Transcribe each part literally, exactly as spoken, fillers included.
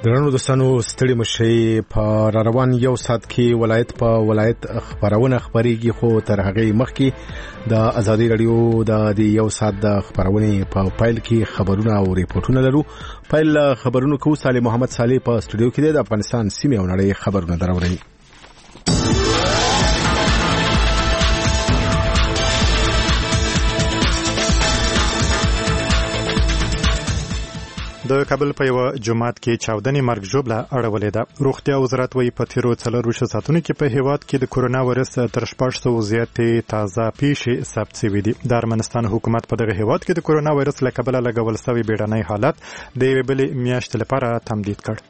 درنو دوستانو ستړي مشي په روان یو سات کې ولایت په ولایت خبرونه خبريږي خو تر هغه مخکې د ازادي رادیو د یو سات د خبرونه په فایل کې خبرونه او ریپورتونه لرو. فایل خبرونه کو صالح محمد صالح په استودیو کې د افغانستان سیمه او نړۍ خبرونه دروري. د کابل په یو جماعت کې چاودنې مرګ ژوبله اړولې ده. روغتیا وزارت وايي په تیرو څلورویشتو ساعتونو کې په هیواد کې د کورونا وایرس تر شپږ سوه زیاتې تازه پیښې ثبت شوې دي. د ارمنستان حکومت په دغه هیواد کې د کورونا وایرس له کبله لګول شوی بیړنی حالت د یوې بلې میاشتې لپاره تمدید کړ.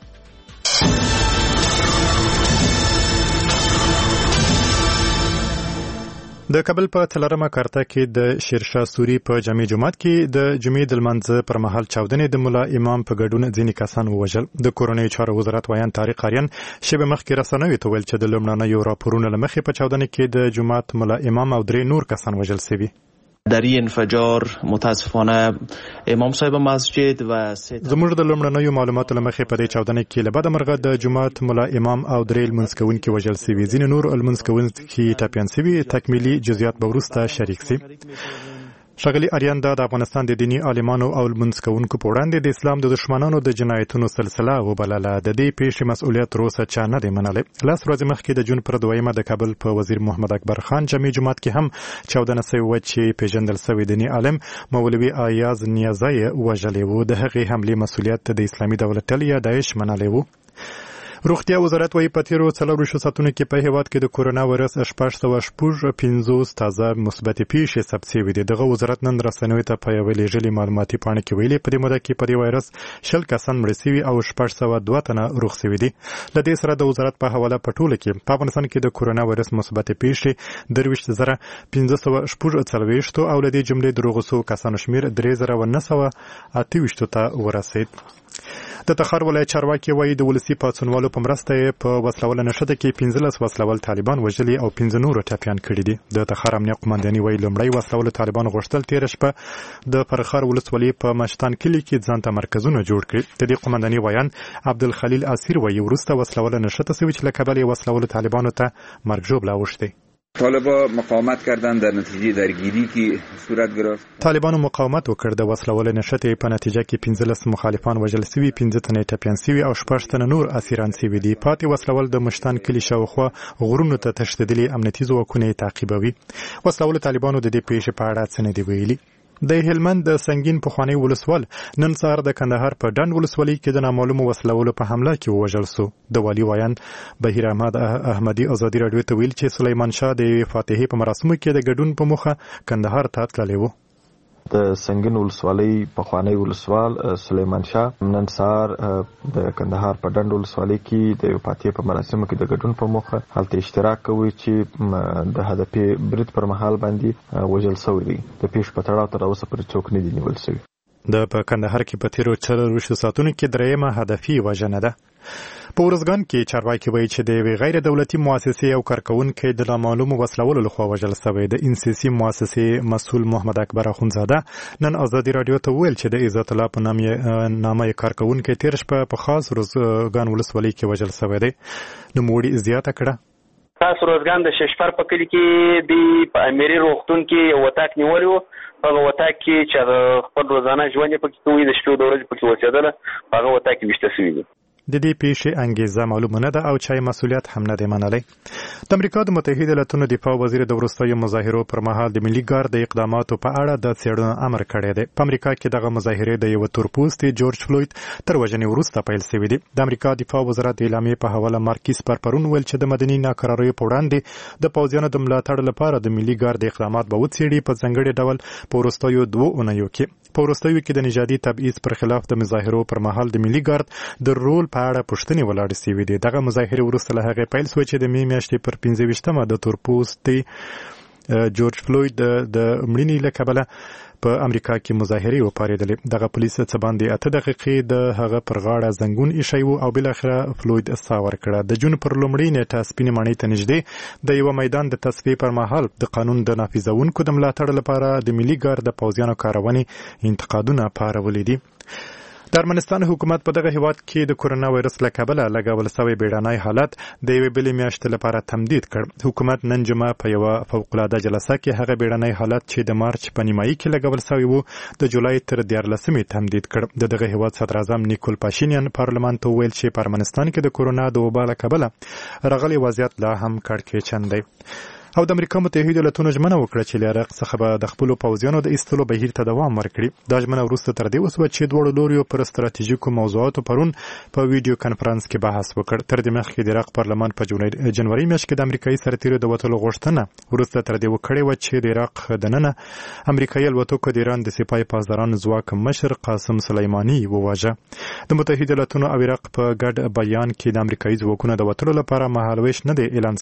د کابل په څلورمه کارته کې د شیرشاه سوري په جامع جماعت کې د جمعې د لمانځه پر مهال چاودنې د مولا امام په ګډون ځینې کسان ووژل. د کورنۍ چارو وزارت وایان طارق آریان شبه مخکې رسنیو ته ویل چې د لومړنیو راپورونو له مخې په چاودنې کې د جماعت مولا امام او درې نور کسان وژل شوي. در این انفجار متاسفانه امام صاحب مسجد و زموږ د لومړنیو معلوماتو له مخې په دې چاودنې کې له بده مرغه د جماعت مولا امام او درې لمونځ کوونکي وژل شوي. ځینې نور لمونځ کوونکي ټپیان شوي. تکمیلي جزئیات به وروسته شریک شي. ښاغلي آریان دا د افغانستان د دیني عالمانو او لمونځ کوونکو په وړاندې د اسلام د دشمنانو د جنایتونو سلسله وبلله. د دې پیښې مسؤلیت تر اوسه چا نه دی منلی. لس ورځې مخکې د جون پر دویمه د کابل په وزیر محمد اکبر خان جامع جومات کې هم چاودنه شوې وه چې پیژندل شوی دیني عالم مولوي ایاز نیازی یې وژلی و. د هغې حملې مسؤلیت د اسلامي دولت ډلې یا داعش منلی و. روغتیا وزارت وايي په تیرو څلورویشتو ساعتونو کې په هیواد کې د کورونا وایرس شپږ سوه شپږ پنځوس تازه مثبتې پیښې ثبت شوي دي. دغه وزارت نن رسنیو ته په یوې لېږلې معلوماتي پاڼه کې ویلي په دې موده کې په دې وایرس شل کسان مړه شوي او شپږ سوه دوه تنه روغ شوي دي. له دې سره د وزارت په حواله په ټوله کې په افغانستان کې د کورونا وایرس مثبتې پیښې درویشت زره پنځه سوه شپږ څلوېښتو او له دې جملې د روغو شوو کسانو شمېر درې زره و نه سوه اته ویشتو ته ورسېد. د تخار ولایت چارواکي وایي د ولسي پاڅونوالو په مرسته یې په وسلواله نښته کې پنځلس وسلوال طالبان وژلي او پنځه نورو ټپیان کړي دي. د تخار امنیه قومنداني وایي لومړی وسلوالو طالبان غوښتل تېره شپه د فرخار ولسوالۍ په مشتان کلي کې ځان ته مرکزونه جوړ کړي. د دې قومنداني وایان عبدالخلیل اسیر وایي وروسته وسلواله نښته شوې چې له کبله یې وسلوالو طالبانو ته مرګ ژوبله اوښتی. طالبان مقاومت کردن در نتیجه درگیری که صورت گرفت. طالبانو مقاومت وکړ. د وسلواله نښتې په نتیجه کې پنځلس مخالفان وژل شوي، پنځه تنه ټپیان شوي او شپږ تنه نور اسیران شوي دي. پاتې وسلوال د مشتان کلي شاوخوا غرونو ته تښتېدلي امنیتي ځواکونه یې تعقیبوي. وسلوالو طالبانو د دې پیښې په اړه څه نه دي ویلي. د هلمند د سنگین پخوانی ولسوال نن سهار د کندهار په ډنډ ولسوالۍ کې د نامعلومو وسلوالو په حمله کې ووژل شو. د والي وایان بهیر احمد احمدي ازادي راډیو ته ویل چې سلیمان شاه د فاتحې په مراسمو کې د ګډون په موخه کندهار ته تللی و. د سنگین ولسوالۍ پخوانی ولسوال سلیمان شاه نن سهار د کندهار په ډنډ ولسوالۍ کې د فاتحې په مراسمو کې د ګډون په موخه هلته اشتراک کوي چې د هدفي برید پر مهال باندې وژل شوی دی. د پیښې په تړاو تر اوسه پورې څوک نه دي نیول شوي. د په کندهار کې په تیرو څلورویشتو ساعتونو کې درېیمه هدفي وژنه ده. په ورځګان کې چارواکي وایي چې د یوې غیر دولتي مؤسسې او کارکونکي د نامعلومو وسلوالو لخوا وژل شوی. د انسیسي مؤسسې مسؤل محمد اکبر اخونزاده نن ازادي راډیو ته ویل چې د عزت الله په نامه کارکونکي تیر شپه په خاص ورځګان ولسوالۍ کې وژل شوی دی. نوموړي زیاته کړه تاسو روزګان د ششپر په کلی کې د په امیري روغتون کې یو وتاک نیولی و. هغه وتاک کې چې خپل روزانه ژوند یې پکې کوي د شپې د ورځې پکې اوسېدله هغه وتاک کې ویشته شوي دي. د دې پیښې انګیزه معلومه نه ده او چا مسؤلیت هم نه دی منلی. د امریکا د متحده ایالاتونو دفاع وزیر د وروستیو مظاهرو پر مهال د ملي ګارد د اقداماتو په اړه د څېړنو امر کړی دی. په امریکا کې دغه مظاهرې د یوه تورپوستي جورج فلوید تر وژنې وروسته پیل شوي دي. د امریکا دفاع وزارت د اعلامیې په حواله مارکیس پر پرون ویل چې د مدني ناکراریو په وړاندې د پوځیانو د ملاتړ لپاره د ملي ګارد اقدامات به وڅېړي په ځانګړي ډول په وروستیو دوو اونیو کې. په وروستیو کې د نژادي تبعیض پر خلاف د مظاهرو پر مهال د ملي ګارد د رول په اړه پوښتنې ولاړې شوي دي. دغه مظاهرې وروسته له هغې پیل شوې چې د مې میاشتې پر پنځه ویشتمه د تورپوستي جورج فلوید د مړینې له کبله په امریکا کې مظاهرې وپارېدلې. دغه پولیس څه باندې اته دقیقې د هغه پر غاړه زنګون ایښی و او بالاخره فلوید ساه ورکړه. د جون پر لومړۍ نیټه سپینې ماڼۍ ته نږدې د یوه میدان د تصفیې پر مهال د قانون د نافذونکو د ملاتړ لپاره د ملي ګارد د پوځیانو کارونې انتقادونه پارولي دي. د ارمنستان حکومت په دغه هیواد کې د کورونا وایرس له کبله لګول شوی بیړنی حالت د یوې بلې میاشتې لپاره تمدید کړ. حکومت نن جمعه په یوه فوق‌العاده جلسه کې هغه بیړنی حالت چې د مارچ په نیمایي کې لګول شوی و د جولای تر دیارلسمې تمدید کړ. د دغه هیواد صدر اعظم نیکول پاشینیان پارلمان ته وویل چې په ارمنستان کې د کورونا د وبا له کبله راغلی وضعیت لا هم کړکېچن دی. او د امریکا متحده ایالاتونو ژمنه وکړه چې له عراق څخه به د خپلو پوځیانو د ایستلو بهیر ته دوام ورکړي. دا ژمنه وروسته تر دې وسوه چې دواړو لوریو پر ستراتیژیکو موضوعاتو پرون په ویډیو کنفرانس کې بحث وکړ. تر دې مخکې د عراق پارلمان په جنوري میاشت کې د امریکایي سرتیرو د وتلو غوښتنه وروسته تر دې وکړې وه چې د عراق دننه امریکایي الوتکو د ایران د سپاه پاسدارانو ځواک مشر قاسم سلیماني وواژه. د متحده ایالاتونو او عراق په ګډ بیان کې د امریکایي ځواکونو د وتلو لپاره مهالویش نه دی اعلان